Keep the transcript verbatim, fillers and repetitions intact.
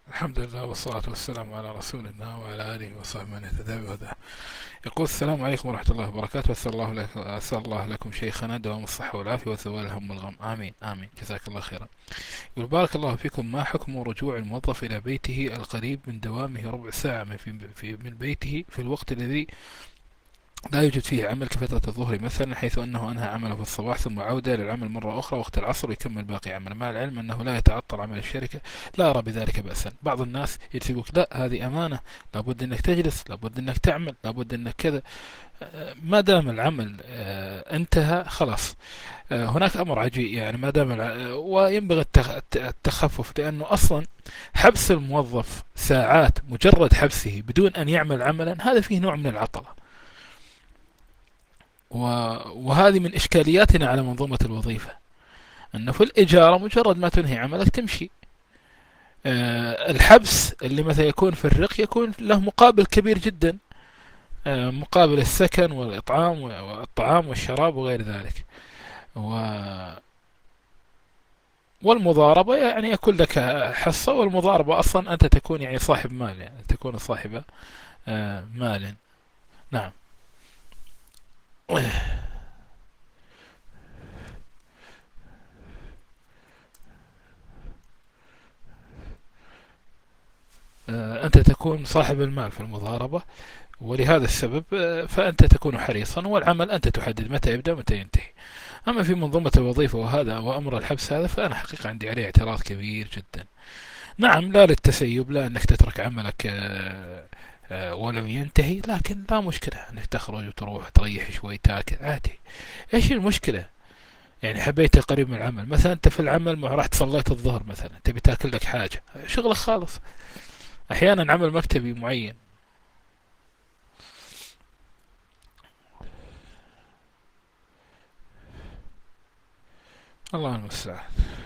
الحمد لله والصلاة والسلام على رسول الله وعلى آله وصحبه من اهتدى بهداه. يقول: السلام عليكم ورحمة الله وبركاته. أسأل الله لك أسأل الله لكم شيخنا دوام الصحة والعافية وزوال الهم والغم، آمين آمين، جزاك الله خيرا. يقول: بارك الله فيكم، ما حكم رجوع الموظف إلى بيته القريب من دوامه ربع ساعة من في في من بيته في الوقت الذي لا يوجد فيه عمل كفترة الظهر مثلا، حيث أنه أنهى عمله في الصباح ثم عودة للعمل مرة أخرى وقت العصر ويكمل باقي عمله، مع العلم أنه لا يتعطل عمل الشركة؟ لا أرى بذلك بأسا. بعض الناس يقولك: لا، هذه أمانة، لابد أنك تجلس، لابد أنك تعمل، لابد أنك كذا. آه، ما دام العمل آه، انتهى خلاص. آه، هناك أمر عجيب، يعني ما دام الع- آه، وينبغي التخ- الت- التخفف، لأنه أصلا حبس الموظف ساعات، مجرد حبسه بدون أن يعمل عملا، هذا فيه نوع من العطلة. وهذه من إشكالياتنا على منظومة الوظيفة، أنه في الإجارة مجرد ما تنهي عملك تمشي. آه، الحبس اللي مثلا يكون في الرق يكون له مقابل كبير جدا، آه، مقابل السكن والإطعام والطعام والشراب وغير ذلك. و والمضاربة يعني يكون لك حصة، والمضاربة أصلا أنت تكون يعني صاحب مال، يعني تكون صاحب آه، مال. نعم. آه، أنت تكون صاحب المال في المضاربة، ولهذا السبب آه، فأنت تكون حريصا، والعمل أنت تحدد متى يبدأ ومتى ينتهي. أما في منظومة الوظيفة وهذا وأمر الحبس هذا، فأنا حقيقة عندي عليه اعتراض كبير جدا. نعم، لا للتسيب، لا أنك تترك عملك آه، آه، ولم ينتهي، لكن لا مشكلة أنك تخرج وتروح تريح شوي تاكل عادي. إيش المشكلة؟ يعني حبيت قريب من العمل، مثلا أنت في العمل ما رحت صليت الظهر مثلا، تبي تاكل لك حاجة، شغلك خالص. أحيانا عمل مكتبي معين. الله المستعان.